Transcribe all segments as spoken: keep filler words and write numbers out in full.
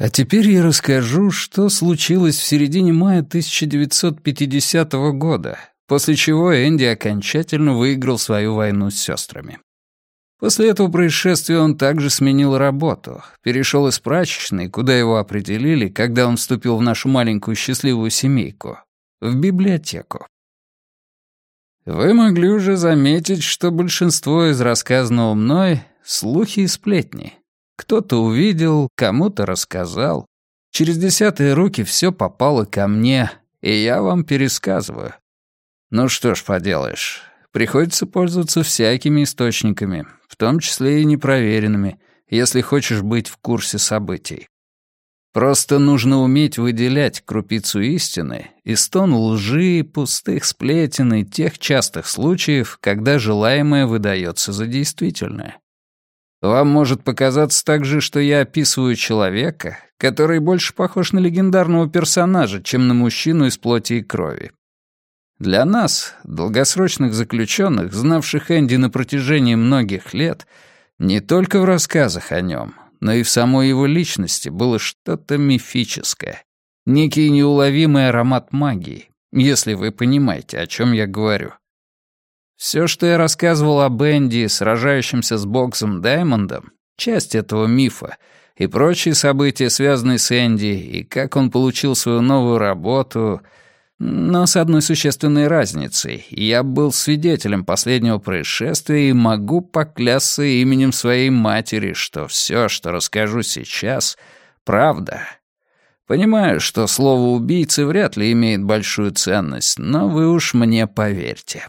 А теперь я расскажу, что случилось в середине мая тысяча девятьсот пятидесятого года, после чего Энди окончательно выиграл свою войну с сестрами. После этого происшествия он также сменил работу, перешел из прачечной, куда его определили, когда он вступил в нашу маленькую счастливую семейку, в библиотеку. Вы могли уже заметить, что большинство из рассказанного мной — слухи и сплетни. Кто-то увидел, кому-то рассказал. Через десятые руки все попало ко мне, и я вам пересказываю. Ну что ж поделаешь, приходится пользоваться всякими источниками, в том числе и непроверенными, если хочешь быть в курсе событий. Просто нужно уметь выделять крупицу истины из тон лжи, пустых сплетен и тех частых случаев, когда желаемое выдается за действительное. Вам может показаться также, что я описываю человека, который больше похож на легендарного персонажа, чем на мужчину из плоти и крови. Для нас, долгосрочных заключенных, знавших Энди на протяжении многих лет, не только в рассказах о нем, но и в самой его личности было что-то мифическое, некий неуловимый аромат магии, если вы понимаете, о чем я говорю. Все, что я рассказывал об Энди, сражающемся с Боксом Даймондом, часть этого мифа, и прочие события, связанные с Энди, и как он получил свою новую работу, но с одной существенной разницей. Я был свидетелем последнего происшествия и могу поклясться именем своей матери, что все, что расскажу сейчас, правда. Понимаю, что слово «убийцы» вряд ли имеет большую ценность, но вы уж мне поверьте.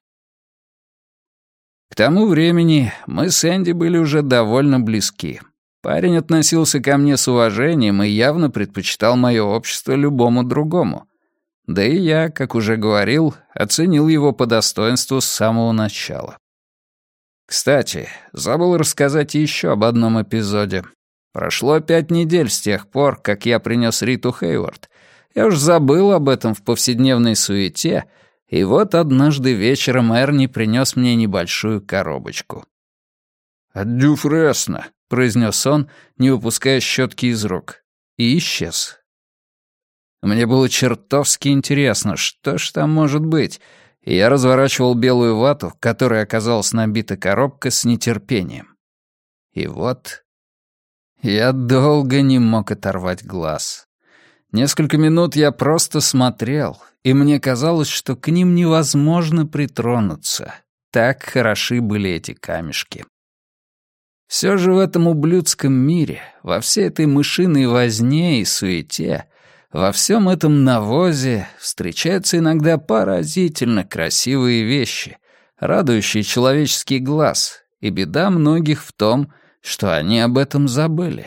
К тому времени мы с Энди были уже довольно близки. Парень относился ко мне с уважением и явно предпочитал мое общество любому другому. Да и я, как уже говорил, оценил его по достоинству с самого начала. Кстати, забыл рассказать еще об одном эпизоде. Прошло пять недель с тех пор, как я принес Риту Хейвард. Я уж забыл об этом в повседневной суете, и вот однажды вечером Эрни принес мне небольшую коробочку. «От Дюфресна», — произнес он, не выпуская щетки из рук, и исчез. Мне было чертовски интересно, что ж там может быть, и я разворачивал белую вату, в которой оказалась набита коробка, с нетерпением. И вот я долго не мог оторвать глаз. Несколько минут я просто смотрел, и мне казалось, что к ним невозможно притронуться. Так хороши были эти камешки. Все же в этом ублюдском мире, во всей этой мышиной возне и суете, во всем этом навозе встречаются иногда поразительно красивые вещи, радующие человеческий глаз, и беда многих в том, что они об этом забыли.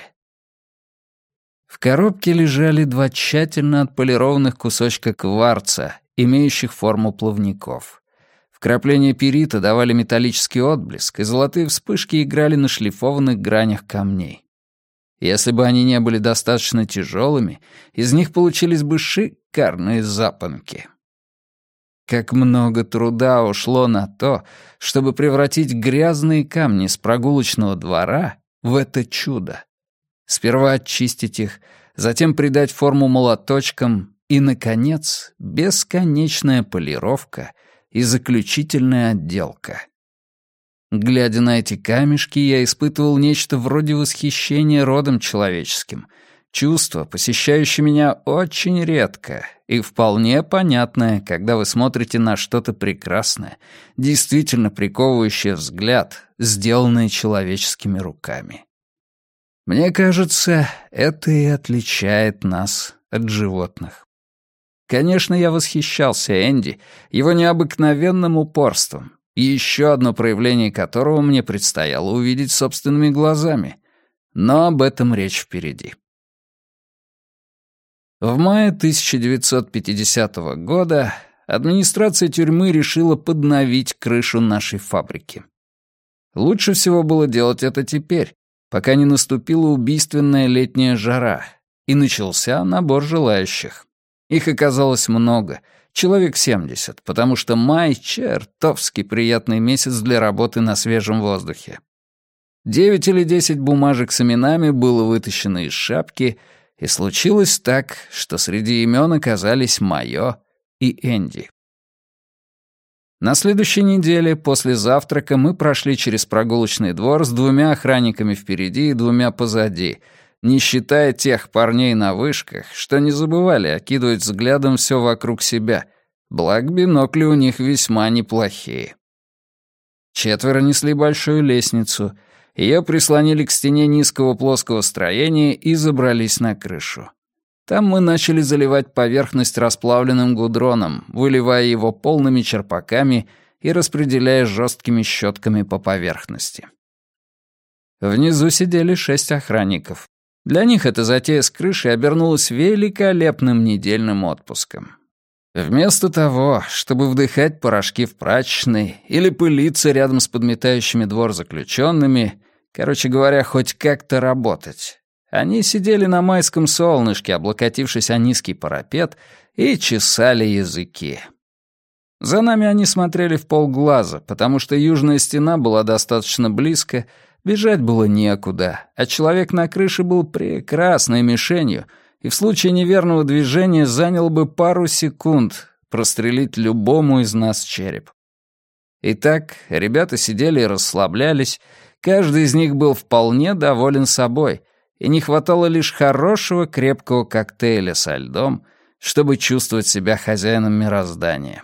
В коробке лежали два тщательно отполированных кусочка кварца, имеющих форму плавников. Вкрапления перита давали металлический отблеск, и золотые вспышки играли на шлифованных гранях камней. Если бы они не были достаточно тяжелыми, из них получились бы шикарные запонки. Как много труда ушло на то, чтобы превратить грязные камни с прогулочного двора в это чудо. Сперва очистить их, затем придать форму молоточкам и, наконец, бесконечная полировка и заключительная отделка. Глядя на эти камешки, я испытывал нечто вроде восхищения родом человеческим, чувство, посещающее меня очень редко и вполне понятное, когда вы смотрите на что-то прекрасное, действительно приковывающее взгляд, сделанное человеческими руками. Мне кажется, это и отличает нас от животных. Конечно, я восхищался Энди, его необыкновенным упорством, и еще одно проявление которого мне предстояло увидеть собственными глазами. Но об этом речь впереди. В мае тысяча девятьсот пятидесятого года администрация тюрьмы решила подновить крышу нашей фабрики. Лучше всего было делать это теперь, пока не наступила убийственная летняя жара, и начался набор желающих. Их оказалось много, человек семьдесят, потому что май — чертовски приятный месяц для работы на свежем воздухе. Девять или десять бумажек с именами было вытащено из шапки, И случилось так, что среди имен оказались мое и Энди. На следующей неделе после завтрака мы прошли через прогулочный двор с двумя охранниками впереди и двумя позади, не считая тех парней на вышках, что не забывали окидывать взглядом все вокруг себя, благо бинокли у них весьма неплохие. Четверо несли большую лестницу, ее прислонили к стене низкого плоского строения и забрались на крышу. Там мы начали заливать поверхность расплавленным гудроном, выливая его полными черпаками и распределяя жесткими щетками по поверхности. Внизу сидели шесть охранников. Для них эта затея с крышей обернулась великолепным недельным отпуском. Вместо того, чтобы вдыхать порошки в прачечной или пылиться рядом с подметающими двор заключенными, короче говоря, хоть как-то работать, они сидели на майском солнышке, облокотившись о низкий парапет, и чесали языки. За нами они смотрели в полглаза, потому что южная стена была достаточно близко, бежать было некуда, а человек на крыше был прекрасной мишенью и в случае неверного движения занял бы пару секунд прострелить любому из нас череп. Итак, ребята сидели и расслаблялись, каждый из них был вполне доволен собой, и не хватало лишь хорошего крепкого коктейля со льдом, чтобы чувствовать себя хозяином мироздания.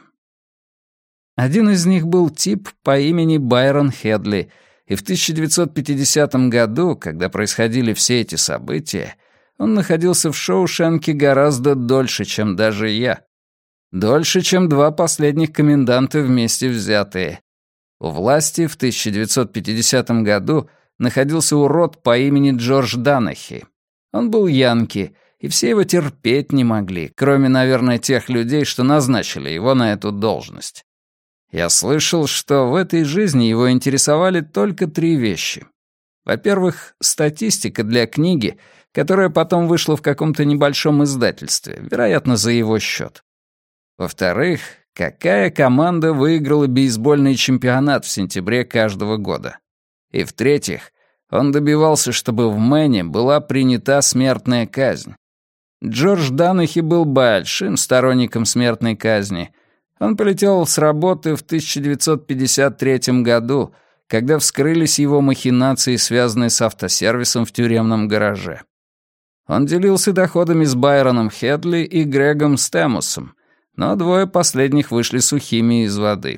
Один из них был тип по имени Байрон Хедли, и в тысяча девятьсот пятидесятом году, когда происходили все эти события, он находился в Шоушенке гораздо дольше, чем даже я. Дольше, чем два последних коменданта вместе взятые. У власти в тысяча девятьсот пятидесятом году находился урод по имени Джордж Данахи. Он был янки, и все его терпеть не могли, кроме, наверное, тех людей, что назначили его на эту должность. Я слышал, что в этой жизни его интересовали только три вещи. Во-первых, статистика для книги, которая потом вышла в каком-то небольшом издательстве, вероятно, за его счет. Во-вторых, какая команда выиграла бейсбольный чемпионат в сентябре каждого года. И в-третьих, он добивался, чтобы в Мэне была принята смертная казнь. Джордж Данахи был большим сторонником смертной казни. Он полетел с работы в тысяча девятьсот пятьдесят третьем году, когда вскрылись его махинации, связанные с автосервисом в тюремном гараже. Он делился доходами с Байроном Хедли и Грегом Стэмусом, но двое последних вышли сухими из воды.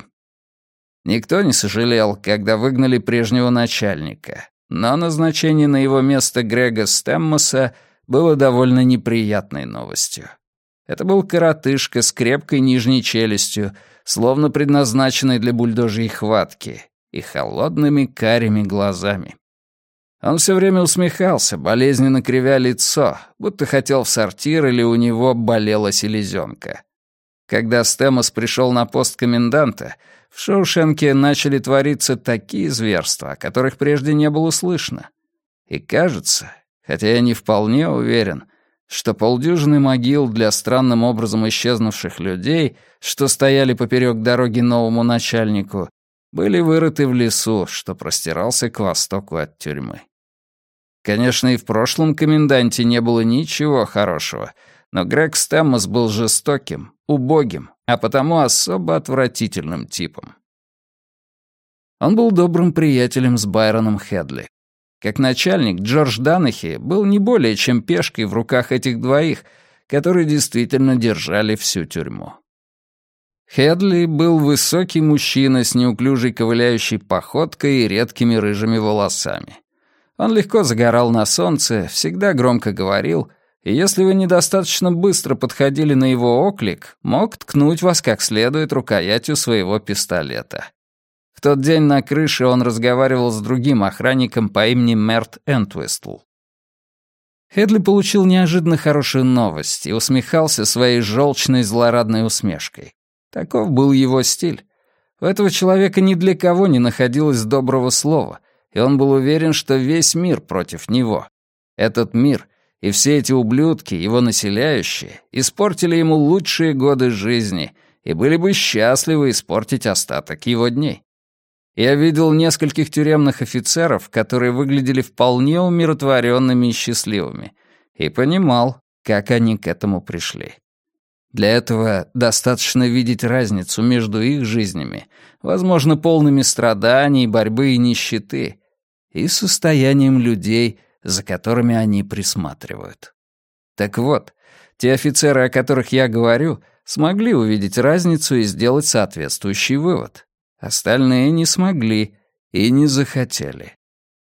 Никто не сожалел, когда выгнали прежнего начальника, но назначение на его место Грега Стэммоса было довольно неприятной новостью. Это был коротышка с крепкой нижней челюстью, словно предназначенной для бульдожьей хватки, и холодными карими глазами. Он все время усмехался, болезненно кривя лицо, будто хотел в сортир или у него болела селезенка. Когда Стэмос пришел на пост коменданта, в Шоушенке начали твориться такие зверства, о которых прежде не было слышно. И кажется, хотя я не вполне уверен, что полдюжины могил для странным образом исчезнувших людей, что стояли поперек дороги новому начальнику, были вырыты в лесу, что простирался к востоку от тюрьмы. Конечно, и в прошлом коменданте не было ничего хорошего, но Грег Стэммос был жестоким, убогим, а потому особо отвратительным типом. Он был добрым приятелем с Байроном Хедли. Как начальник, Джордж Данахи был не более чем пешкой в руках этих двоих, которые действительно держали всю тюрьму. Хедли был высокий мужчина с неуклюжей ковыляющей походкой и редкими рыжими волосами. Он легко загорал на солнце, всегда громко говорил, и если вы недостаточно быстро подходили на его оклик, мог ткнуть вас как следует рукоятью своего пистолета. В тот день на крыше он разговаривал с другим охранником по имени Мерт Энтвистл. Хедли получил неожиданно хорошую новость и усмехался своей желчной злорадной усмешкой. Таков был его стиль. У этого человека ни для кого не находилось доброго слова, и он был уверен, что весь мир против него. Этот мир и все эти ублюдки, его населяющие, испортили ему лучшие годы жизни и были бы счастливы испортить остаток его дней. Я видел нескольких тюремных офицеров, которые выглядели вполне умиротворенными и счастливыми, и понимал, как они к этому пришли. Для этого достаточно видеть разницу между их жизнями, возможно, полными страданий, борьбы и нищеты, и состоянием людей, за которыми они присматривают. Так вот, те офицеры, о которых я говорю, смогли увидеть разницу и сделать соответствующий вывод. Остальные не смогли и не захотели.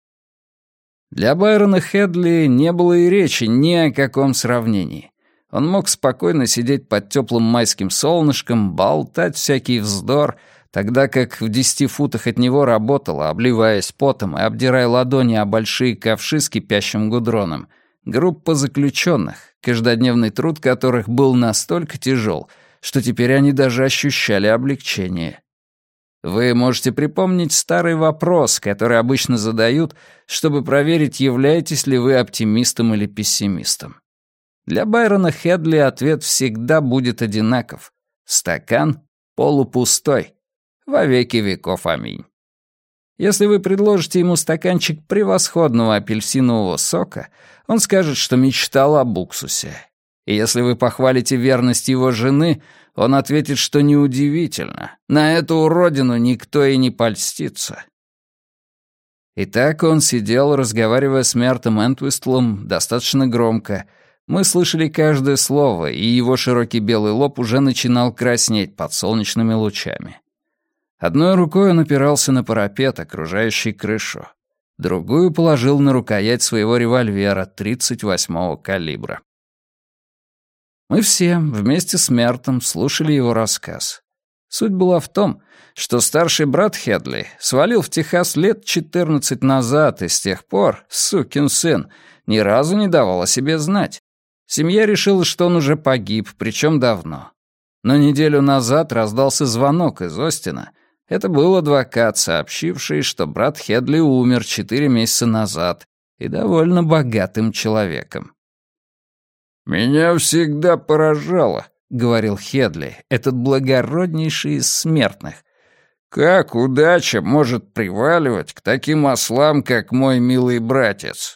Для Байрона Хедли не было и речи ни о каком сравнении. Он мог спокойно сидеть под теплым майским солнышком, болтать всякий вздор, тогда как в десяти футах от него работала, обливаясь потом и обдирая ладони о большие ковши с кипящим гудроном, группа заключенных, каждодневный труд которых был настолько тяжел, что теперь они даже ощущали облегчение. Вы можете припомнить старый вопрос, который обычно задают, чтобы проверить, являетесь ли вы оптимистом или пессимистом. Для Байрона Хедли ответ всегда будет одинаков. Стакан полупустой. Во веки веков аминь. Если вы предложите ему стаканчик превосходного апельсинового сока, он скажет, что мечтал об уксусе. И если вы похвалите верность его жены, он ответит, что неудивительно. На эту уродину никто и не польстится. Итак, он сидел, разговаривая с Мертом Энтвистлом достаточно громко. Мы слышали каждое слово, и его широкий белый лоб уже начинал краснеть под солнечными лучами. Одной рукой он опирался на парапет, окружающий крышу. Другую положил на рукоять своего револьвера тридцать восьмого калибра. Мы все вместе с Мертом слушали его рассказ. Суть была в том, что старший брат Хедли свалил в Техас лет четырнадцать назад, и с тех пор, сукин сын, ни разу не давал о себе знать. Семья решила, что он уже погиб, причем давно. Но неделю назад раздался звонок из Остина. Это был адвокат, сообщивший, что брат Хедли умер четыре месяца назад и довольно богатым человеком. «Меня всегда поражало», — говорил Хедли, этот благороднейший из смертных, «как удача может приваливать к таким ослам, как мой милый братец».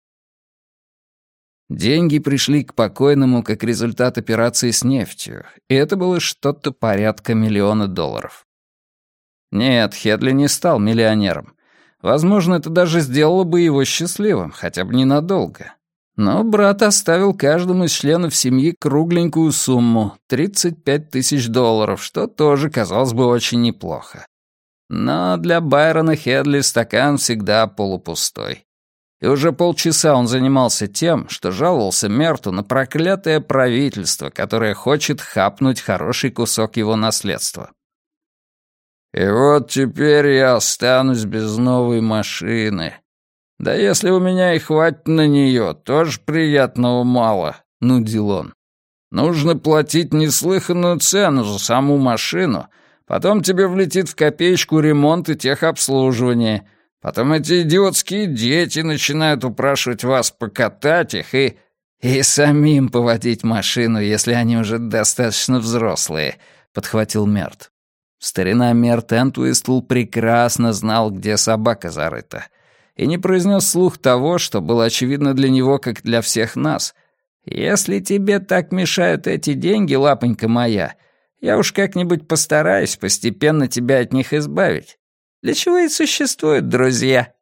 Деньги пришли к покойному как результат операции с нефтью, и это было что-то порядка миллиона долларов. Нет, Хедли не стал миллионером. Возможно, это даже сделало бы его счастливым, хотя бы ненадолго. Но брат оставил каждому из членов семьи кругленькую сумму — тридцать пять тысяч долларов, что тоже казалось бы очень неплохо. Но для Байрона Хедли стакан всегда полупустой. И уже полчаса он занимался тем, что жаловался Мерту на проклятое правительство, которое хочет хапнуть хороший кусок его наследства. «И вот теперь я останусь без новой машины. Да если у меня и хватит на нее, тоже приятного мало», — нудил он. «Нужно платить неслыханную цену за саму машину, потом тебе влетит в копеечку ремонт и техобслуживание». Потом эти идиотские дети начинают упрашивать вас покатать их и... и самим поводить машину, если они уже достаточно взрослые», — подхватил Мерт. Старина Мерт Энтвистл прекрасно знал, где собака зарыта, и не произнес вслух того, что было очевидно для него, как для всех нас. «Если тебе так мешают эти деньги, лапонька моя, я уж как-нибудь постараюсь постепенно тебя от них избавить. Для чего и существуют друзья?»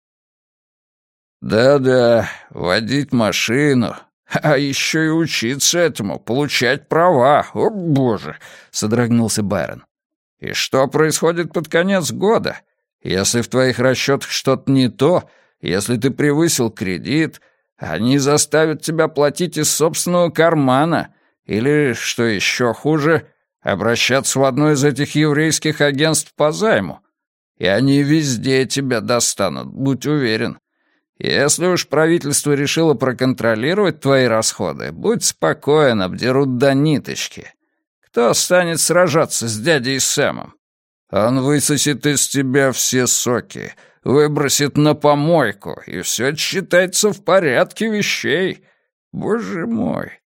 «Да-да, водить машину, а еще и учиться этому, получать права, о боже!» — содрогнулся Байрон. «И что происходит под конец года? Если в твоих расчетах что-то не то, если ты превысил кредит, они заставят тебя платить из собственного кармана, или, что еще хуже, обращаться в одно из этих еврейских агентств по займу. И они везде тебя достанут, будь уверен. Если уж правительство решило проконтролировать твои расходы, будь спокоен, обдерут до ниточки. Кто станет сражаться с дядей Сэмом? Он высосет из тебя все соки, выбросит на помойку, и все это считается в порядке вещей. Боже мой,